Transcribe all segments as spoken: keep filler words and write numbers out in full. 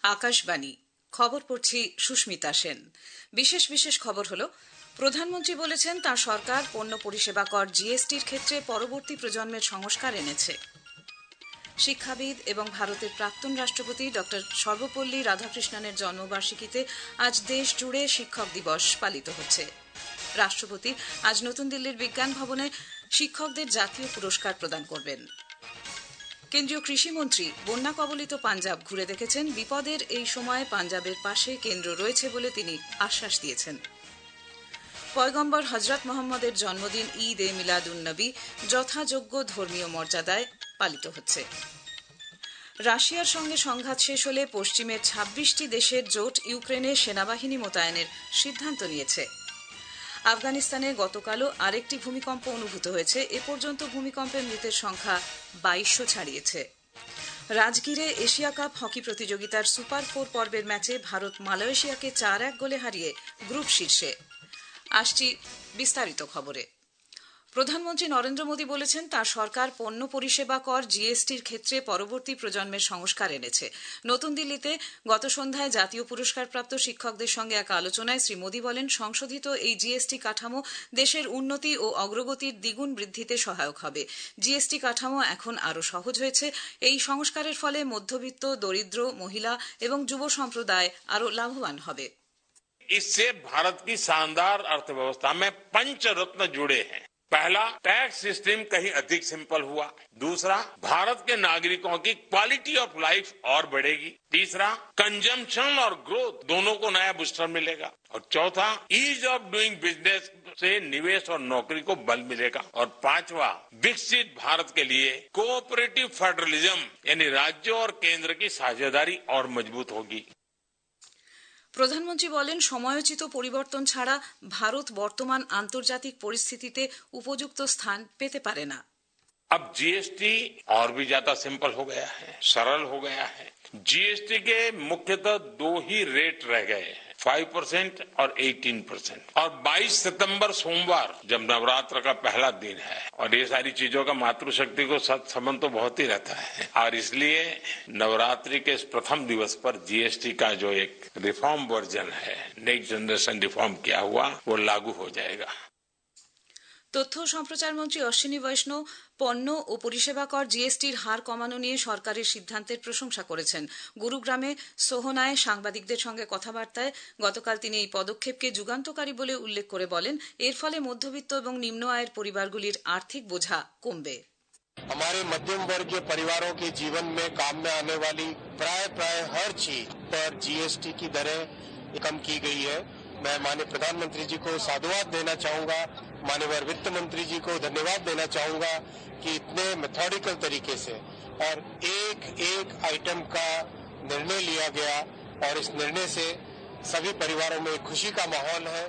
আকাশবাণী খবর পড়ছি সুস্মিতা সেন। বিশেষ বিশেষ খবর হলো, প্রধানমন্ত্রী বলেছেন তাঁর সরকার পণ্য পরিষেবা কর জিএসটির ক্ষেত্রে পরবর্তী প্রজন্মের সংস্কার এনেছে। শিক্ষাবিদ এবং ভারতের প্রাক্তন রাষ্ট্রপতি ড সর্বপল্লী রাধাকৃষ্ণনের জন্মবার্ষিকীতে আজ দেশ জুড়ে শিক্ষক দিবস পালিত হচ্ছে। রাষ্ট্রপতি আজ নতুন দিল্লির বিজ্ঞান ভবনে শিক্ষকদের জাতীয় পুরস্কার প্রদান করবেন। কেন্দ্রীয় কৃষিমন্ত্রী বন্যা কবলিত পাঞ্জাব ঘুরে দেখেছেন। বিপদের এই সময়ে পাঞ্জাবের পাশে কেন্দ্র রয়েছে বলে তিনি আশ্বাস দিয়েছেন। পয়গম্বর হযরত মুহাম্মদের জন্মদিন ঈদ এ মিলাদুন্নবী যথাযোগ্য ধর্মীয় মর্যাদায় পালিত হচ্ছে। রাশিয়ার সঙ্গে সংঘাত শেষ হলে পশ্চিমের ছাব্বিশটি দেশের জোট ইউক্রেনে সেনাবাহিনী মোতায়েনের সিদ্ধান্ত নিয়েছে। আফগানিস্তানে গতকালও আরেকটি ভূমিকম্প অনুভূত হয়েছে। এ পর্যন্ত ভূমিকম্পে মৃতের সংখ্যা বাইশশো ছাড়িয়েছে। রাজগীরে এশিয়া কাপ হকি প্রতিযোগিতার সুপার ফোর পর্বের ম্যাচে ভারত মালয়েশিয়াকে চার এক গোলে হারিয়ে গ্রুপ শীর্ষে। আসছি বিস্তারিত খবরে। প্রধানমন্ত্রী নরেন্দ্র মোদী বলেছেন তাঁর সরকার পণ্য পরিষেবা কর জিএসটির ক্ষেত্রে পরবর্তী প্রজন্মের সংস্কার এনেছে। নতুন দিল্লিতে গত সন্ধ্যায় জাতীয় পুরস্কারপ্রাপ্ত শিক্ষকদের সঙ্গে এক আলোচনায় শ্রী মোদী বলেন, সংশোধিত এই জিএসটি কাঠামো দেশের উন্নতি ও অগ্রগতির দ্বিগুণ বৃদ্ধিতে সহায়ক হবে। জিএসটি কাঠামো এখন আরও সহজ হয়েছে। এই সংস্কারের ফলে মধ্যবিত্ত, দরিদ্র, মহিলা এবং যুব সম্প্রদায় আরও লাভবান হবে। इससे भारत की शानदार अर्थव्यवस्था में पंच रत्न जुड़े हैं। पहला, टैक्स सिस्टम कहीं अधिक सिंपल हुआ। दूसरा, भारत के नागरिकों की क्वालिटी ऑफ लाइफ और बढ़ेगी। तीसरा, कंजम्पशन और ग्रोथ दोनों को नया बूस्टर मिलेगा। और चौथा, ईज ऑफ डूइंग बिजनेस से निवेश और नौकरी को बल मिलेगा। और पांचवा, विकसित भारत के लिए कोऑपरेटिव फेडरलिज्म यानी राज्यों और केंद्र की साझेदारी और मजबूत होगी। প্রধানমন্ত্রী বলেন, সময়োচিত পরিবর্তন ছাড়া ভারত বর্তমান আন্তর্জাতিক পরিস্থিতিতে উপযুক্ত স্থান পেতে পারে না। अब जीएसटी और भी ज्यादा सिंपल हो गया है, सरल हो गया है। जीएसटी के मुख्यतः दो ही रेट रह गए हैं, फाइव परसेंट और एटीन परसेंट। और बाईस सितंबर सोमवार जब नवरात्र का पहला दिन है, और ये सारी चीजों का मातृशक्ति को संबंध तो बहुत ही रहता है, और इसलिए नवरात्रि के इस प्रथम दिवस पर जीएसटी का जो एक रिफॉर्म वर्जन है, नेक्स्ट जनरेशन रिफॉर्म किया हुआ, वो लागू हो जाएगा। তথ্য ও সম্প্রচার মন্ত্রী অশ্বিনী বৈষ্ণব পণ্য ও পরিষেবা কর জিএসটির হার কমানো নিয়ে সরকারের সিদ্ধান্তের প্রশংসা করেছেন। গুরুগ্রামে সোহনায় সাংবাদিকদের সঙ্গে কথাবার্তায় গতকাল তিনি এই পদক্ষেপকে যুগান্তকারী বলে উল্লেখ করে বলেন, এর ফলে মধ্যবিত্ত এবং নিম্ন আয়ের পরিবারগুলির আর্থিক বোঝা কমবে। हमारे मध्यम वर्गीय परिवारों के जीवन में काम में आने वाली प्राय प्राय हर चीज पर जीएसटी की दरें कम की गई है। मैं माननीय प्रधानमंत्री जी को साधुवाद देना चाहूंगा, माननीय वित्त मंत्री जी को धन्यवाद देना चाहूंगा कि इतने मेथोडिकल तरीके से और एक एक आइटम का निर्णय लिया गया, और इस निर्णय से सभी परिवारों में खुशी का माहौल है।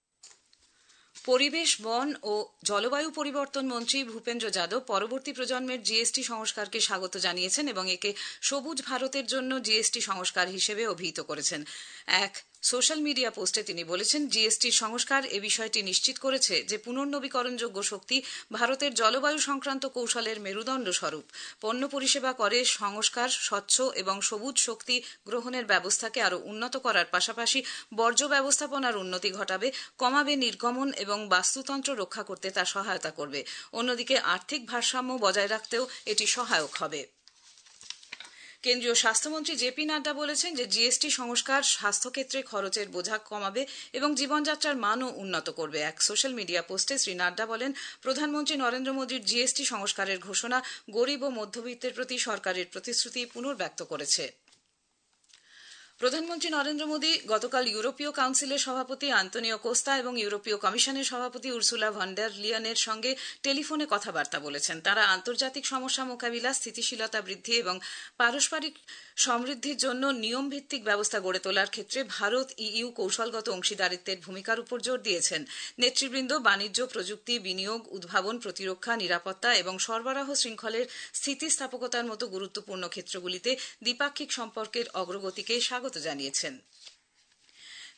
পরিবেশ, বন ও জলবায়ু পরিবর্তন মন্ত্রী ভূপেন্দ্র যাদব পরবর্তী প্রজন্মের জিএসটি সংস্কারকে স্বাগত জানিয়েছেন এবং একে সবুজ ভারতের জন্য জিএসটি সংস্কার হিসেবে অভিহিত করেছেন। এক সোশ্যাল মিডিয়া পোস্টে তিনি বলেছেন, জিএসটির সংস্কার এ বিষয়টি নিশ্চিত করেছে যে পুনর্নবীকরণযোগ্য শক্তি ভারতের জলবায়ু সংক্রান্ত কৌশলের মেরুদণ্ড স্বরূপ। পণ্য পরিষেবা করে সংস্কার স্বচ্ছ এবং সবুজ শক্তি গ্রহণের ব্যবস্থাকে আরও উন্নত করার পাশাপাশি বর্জ্য ব্যবস্থাপনার উন্নতি ঘটাবে, কমাবে নির্গমন এবং বাস্তুতন্ত্র রক্ষা করতে তা সহায়তা করবে। অন্যদিকে আর্থিক ভারসাম্য বজায় রাখতেও এটি সহায়ক হবে। কেন্দ্রীয় স্বাস্থ্যমন্ত্রী জেপি নাড্ডা বলেছেন যে জিএসটি সংস্কার স্বাস্থ্যক্ষেত্রে খরচের বোঝা কমাবে এবং জীবনযাত্রার মানও উন্নত করবে। এক সোশ্যাল মিডিয়া পোস্টে শ্রী নাড্ডা বলেন, প্রধানমন্ত্রী নরেন্দ্র মোদীর জিএসটি সংস্কারের ঘোষণা গরিব ও মধ্যবিত্তের প্রতি সরকারের প্রতিশ্রুতি পুনর্ব্যক্ত করেছে। প্রধানমন্ত্রী নরেন্দ্র মোদী গতকাল ইউরোপীয় কাউন্সিলের সভাপতি আন্তোনিও কোস্তা এবং ইউরোপীয় কমিশনের সভাপতি উর্সুলা ভন ডের লিয়েনের সঙ্গে টেলিফোনে কথাবার্তা বলেছেন। তাঁরা আন্তর্জাতিক সমস্যা মোকাবিলা, স্থিতিশীলতা বৃদ্ধি এবং পারস্পরিক সমৃদ্ধির জন্য নিয়মভিত্তিক ব্যবস্থা গড়ে তোলার ক্ষেত্রে ভারত ইইউ কৌশলগত অংশীদারিত্বের ভূমিকার উপর জোর দিয়েছেন। নেতৃবৃন্দ বাণিজ্য, প্রযুক্তি, বিনিয়োগ, উদ্ভাবন, প্রতিরক্ষা, নিরাপত্তা এবং সরবরাহ শৃঙ্খলের স্থিতিস্থাপকতার মতো গুরুত্বপূর্ণ ক্ষেত্রগুলিতে দ্বিপাক্ষিক সম্পর্কের অগ্রগতিকে স্বাগত জানিয়েছেন।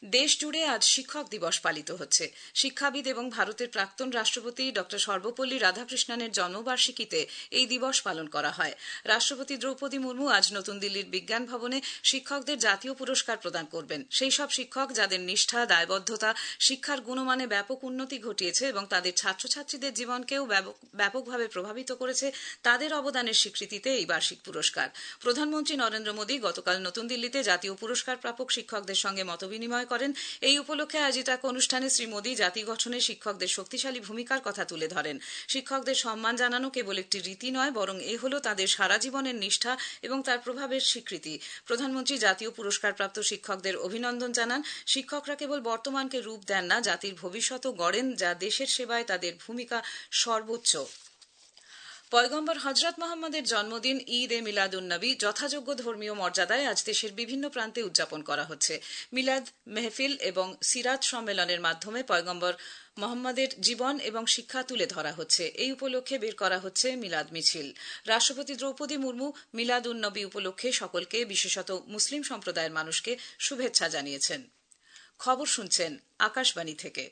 দেশ জুড়ে আজ শিক্ষক দিবস পালিত হচ্ছে। শিক্ষাবিদ এবং ভারতের প্রাক্তন রাষ্ট্রপতি ড সর্বপল্লী রাধাকৃষ্ণনের জন্মবার্ষিকীতে এই দিবস পালন করা হয়। রাষ্ট্রপতি দ্রৌপদী মুর্মু আজ নতুন দিল্লির বিজ্ঞান ভবনে শিক্ষকদের জাতীয় পুরস্কার প্রদান করবেন। সেই সব শিক্ষক যাদের নিষ্ঠা, দায়বদ্ধতা, শিক্ষার গুণমানে ব্যাপক উন্নতি ঘটিয়েছে এবং তাদের ছাত্রছাত্রীদের জীবনকেও ব্যাপকভাবে প্রভাবিত করেছে, তাদের অবদানের স্বীকৃতিতে এই বার্ষিক পুরস্কার। প্রধানমন্ত্রী নরেন্দ্র মোদী গতকাল নতুন দিল্লিতে জাতীয় পুরস্কার প্রাপক শিক্ষকদের সঙ্গে মতবিনিময় করেন। এই উপলক্ষে আয়োজিত এক অনুষ্ঠানে শ্রী মোদী জাতি গঠনে শিক্ষকদের শক্তিশালী ভূমিকার কথা তুলে ধরেন। শিক্ষকদের সম্মান জানানো কেবল একটি রীতি নয়, বরং এ হল তাদের সারা জীবনের নিষ্ঠা এবং তার প্রভাবের স্বীকৃতি। প্রধানমন্ত্রী জাতীয় পুরস্কারপ্রাপ্ত শিক্ষকদের অভিনন্দন জানান। শিক্ষকরা কেবল বর্তমানকে রূপ দেন না, জাতির ভবিষ্যৎও গড়েন, যা দেশের সেবায় তাদের ভূমিকা সর্বোচ্চ। পয়গম্বর হযরত মুহাম্মদের জন্মদিন ঈদ এ মিলাদুন্নবী যথাযোগ্য ধর্মীয় মর্যাদায় আজ দেশের বিভিন্ন প্রান্তে উদযাপন করা হচ্ছে। মিলাদ মেহফিল এবং সিরাত সম্মেলনের মাধ্যমে পয়গম্বর মোহাম্মদের জীবন এবং শিক্ষা তুলে ধরা হচ্ছে। এই উপলক্ষে বের করা হচ্ছে মিলাদ মিছিল। রাষ্ট্রপতি দ্রৌপদী মুর্মু মিলাদ উন নবী উপলক্ষে সকলকে, বিশেষত মুসলিম সম্প্রদায়ের মানুষকে শুভেচ্ছা জানিয়েছেন। খবর শুনছেন আকাশবাণী থেকে।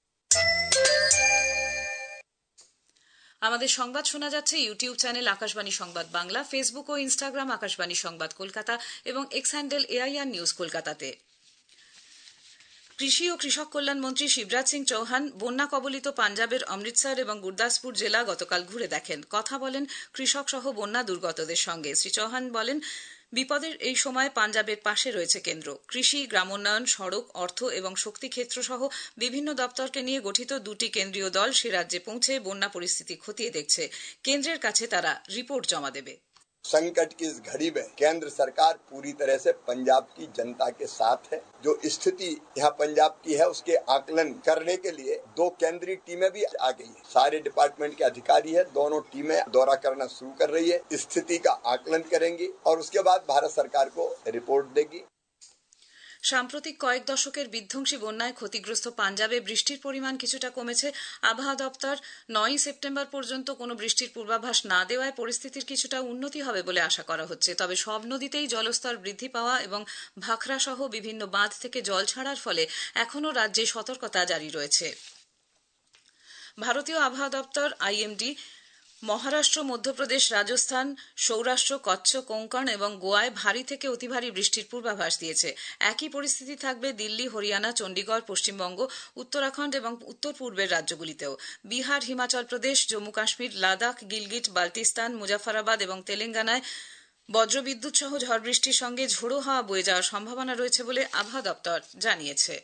আমাদের সংবাদ শোনা যাচ্ছে ইউটিউব চ্যানেল আকাশবাণী সংবাদ বাংলা, ফেসবুক ও ইনস্টাগ্রাম আকাশবাণী সংবাদ কলকাতা এবং এক্স হ্যান্ডেল এআইআর নিউজ কলকাতাতে। কৃষি ও কৃষক কল্যাণ মন্ত্রী শিবরাজ সিং চৌহান বন্যা কবলিত পাঞ্জাবের অমৃতসর এবং গুরদাসপুর জেলা গতকাল ঘুরে দেখেন, কথা বলেন কৃষক সহ বন্যা দুর্গতদের সঙ্গে। শ্রী চৌহান বলেন, বিপদের এই সময় পাঞ্জাবের পাশে রয়েছে কেন্দ্র। কৃষি, গ্রামোন্নয়ন, সড়ক, অর্থ এবং শক্তি ক্ষেত্র সহ বিভিন্ন দপ্তরকে নিয়ে গঠিত দুটি কেন্দ্রীয় দল সে রাজ্যে পৌঁছে বন্যা পরিস্থিতি খতিয়ে দেখছে। কেন্দ্রের কাছে তারা রিপোর্ট জমা দেবে। संकट की इस घड़ी में केंद्र सरकार पूरी तरह से पंजाब की जनता के साथ है। जो स्थिति यहाँ पंजाब की है उसके आकलन करने के लिए दो केंद्रीय टीमें भी आ गई है। सारे डिपार्टमेंट के अधिकारी है, दोनों टीमें दौरा करना शुरू कर रही है, स्थिति का आकलन करेंगी और उसके बाद भारत सरकार को रिपोर्ट देगी। সাম্প্রতিক কয়েক দশকের বিধ্বংসী বন্যায় ক্ষতিগ্রস্ত পাঞ্জাবে বৃষ্টির পরিমাণ কিছুটা কমেছে। আবহাওয়া দপ্তর নয়ই সেপ্টেম্বর পর্যন্ত কোনো বৃষ্টির পূর্বাভাস না দেওয়ায় পরিস্থিতির কিছুটা উন্নতি হবে বলে আশা করা হচ্ছে। তবে সব নদীতেই জলস্তর বৃদ্ধি পাওয়া এবং ভাখরা সহ বিভিন্ন বাঁধ থেকে জল ছাড়ার ফলে এখনও রাজ্যে সতর্কতা জারি রয়েছে। ভারতীয় আবহাওয়া দপ্তর আইএমডি মহারাষ্ট্র, মধ্যপ্রদেশ, রাজস্থান, সৌরাষ্ট্র, কচ্ছ, কোঙ্কণ এবং গোয়ায় ভারী থেকে অতি ভারী বৃষ্টির পূর্বাভাস দিয়েছে। একই পরিস্থিতি থাকবে দিল্লি, হরিয়ানা, চণ্ডীগড়, পশ্চিমবঙ্গ, উত্তরাখণ্ড এবং উত্তর পূর্বের রাজ্যগুলিতেও। বিহার, হিমাচল প্রদেশ, জম্মু কাশ্মীর, লাদাখ, গিলগিট, বাল্টিস্তান, মুজাফরাবাদ এবং তেলেঙ্গানায় বজ্রবিদ্যুৎ সহ ঝড় বৃষ্টির সঙ্গে ঝোড়ো হাওয়া বয়ে যাওয়ার সম্ভাবনা রয়েছে বলে আবহাওয়া দপ্তর জানিয়েছে।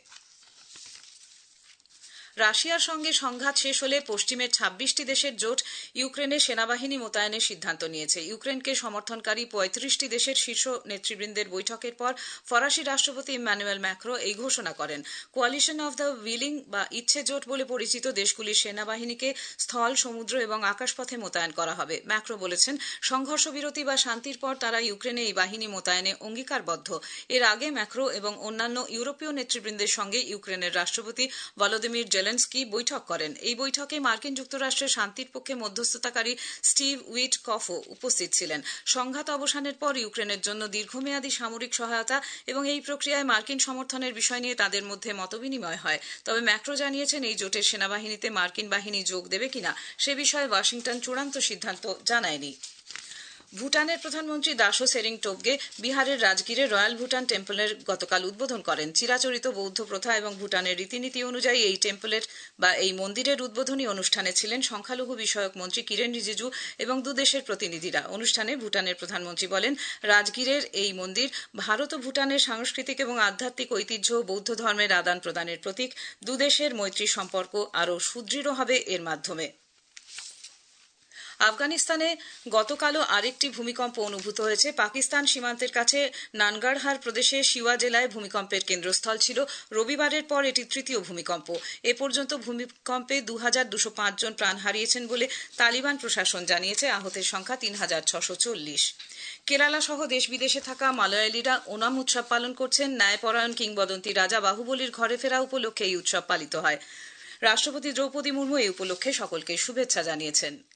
রাশিয়ার সঙ্গে সংঘাত শেষ হলে পশ্চিমের ছাব্বিশটি দেশের জোট ইউক্রেনে সেনাবাহিনী মোতায়েনের সিদ্ধান্ত নিয়েছে। ইউক্রেনকে সমর্থনকারী পঁয়ত্রিশটি দেশের শীর্ষ নেতৃবৃন্দের বৈঠকের পর ফরাসি রাষ্ট্রপতি ইম্যানুয়েল ম্যাক্রো এই ঘোষণা করেন। কোয়ালিশন অব দ্য উইলিং বা ইচ্ছে জোট বলে পরিচিত দেশগুলির সেনাবাহিনীকে স্থল, সমুদ্র এবং আকাশপথে মোতায়েন করা হবে। ম্যাক্রো বলেছেন, সংঘর্ষ বিরতি বা শান্তির পর তারা ইউক্রেনে এই বাহিনী মোতায়েনে অঙ্গীকারবদ্ধ। এর আগে ম্যাক্রো এবং অন্যান্য ইউরোপীয় নেতৃবৃন্দের সঙ্গে ইউক্রেনের রাষ্ট্রপতি ভলোদিমির জেলেনস্কি বৈঠক করেন। এই বৈঠকে মার্কিন যুক্তরাষ্ট্রের শান্তির পক্ষে মধ্যস্থতাকারী স্টিভ উইটকফও উপস্থিত ছিলেন। সংঘাত অবসানের পর ইউক্রেনের জন্য দীর্ঘমেয়াদী সামরিক সহায়তা এবং এই প্রক্রিয়ায় মার্কিন সমর্থনের বিষয় নিয়ে তাদের মধ্যে মতবিনিময় হয়। তবে ম্যাক্রো জানিয়েছেন, এই জোটের সেনাবাহিনীতে মার্কিন বাহিনী যোগ দেবে কিনা সে বিষয়ে ওয়াশিংটন চূড়ান্ত সিদ্ধান্ত জানায়নি। ভুটানের প্রধানমন্ত্রী দাশো সেরিং টোবগে বিহারের রাজগীরে রয়্যাল ভুটান টেম্পলের গতকাল উদ্বোধন করেন। চিরাচরিত বৌদ্ধ প্রথা এবং ভুটানের রীতিনীতি অনুযায়ী এই টেম্পলের বা এই মন্দিরের উদ্বোধনী অনুষ্ঠানে ছিলেন সংখ্যালঘু বিষয়ক মন্ত্রী কিরেন রিজিজু এবং দুদেশের প্রতিনিধিরা। অনুষ্ঠানে ভুটানের প্রধানমন্ত্রী বলেন, রাজগীরের এই মন্দির ভারত ও ভুটানের সাংস্কৃতিক এবং আধ্যাত্মিক ঐতিহ্য ও বৌদ্ধ ধর্মের আদান প্রদানের প্রতীক। দুদেশের মৈত্রী সম্পর্ক আরও সুদৃঢ় হবে এর মাধ্যমে। আফগানিস্তানে গতকালও আরেকটি ভূমিকম্প অনুভূত হয়েছে। পাকিস্তান সীমান্তের কাছে নানগারহার প্রদেশে শিওয়া জেলায় ভূমিকম্পের কেন্দ্রস্থল ছিল। রবিবারের পর এটি তৃতীয় ভূমিকম্প। এ পর্যন্ত ভূমিকম্পে দু হাজার দুশো পাঁচ জন প্রাণ হারিয়েছেন বলে তালিবান প্রশাসন জানিয়েছে। আহতের সংখ্যা তিন হাজার ছশো চল্লিশ। কেরালা সহ দেশ বিদেশে থাকা মালয়ালিরা ওনাম উৎসব পালন করছেন। ন্যায়পরায়ণ কিংবদন্তি রাজা বাহুবলীর ঘরে ফেরা উপলক্ষে এই উৎসব পালিত হয়। রাষ্ট্রপতি দ্রৌপদী মুর্মু এই উপলক্ষে সকলকে শুভেচ্ছা জানিয়েছেন।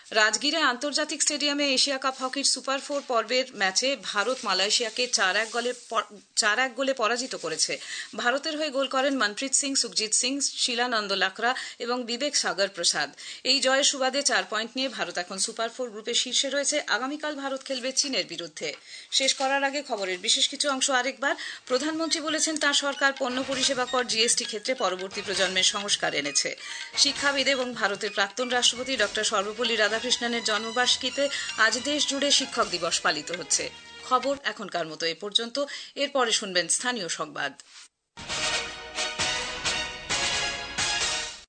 রাজগীরে আন্তর্জাতিক স্টেডিয়ামে এশিয়া কাপ হকির সুপার ফোর পর্বের ম্যাচে ভারত মালয়েশিয়াকে চার এক গোলে চার এক গোলে পরাজিত করেছে। ভারতের হয়ে গোল করেন মনপ্রীত সিং, সুখজিৎ সিং, শিলানন্দ লাকড়া এবং বিবেক সাগর প্রসাদ। এই জয়ের সুবাদে চার পয়েন্ট নিয়ে ভারত এখন সুপার ফোর গ্রুপে শীর্ষে রয়েছে। আগামীকাল ভারত খেলবে চীনের বিরুদ্ধে। শেষ করার আগে খবরের বিশেষ কিছু অংশ আরেকবার। প্রধানমন্ত্রী বলেছেন তাঁর সরকার পণ্য পরিষেবা কর জিএসটি ক্ষেত্রে পরবর্তী প্রজন্মের সংস্কার এনেছে। শিক্ষাবিদ এবং ভারতের প্রাক্তন রাষ্ট্রপতি ডক্টর সর্বপল্লী রাধাকৃষ্ণনের জন্মবার্ষিকীতে আজ দেশ জুড়ে শিক্ষক দিবস পালিত হচ্ছে। খবর এখনকার মতো এ পর্যন্ত। এরপরে শুনবেন স্থানীয় সংবাদ।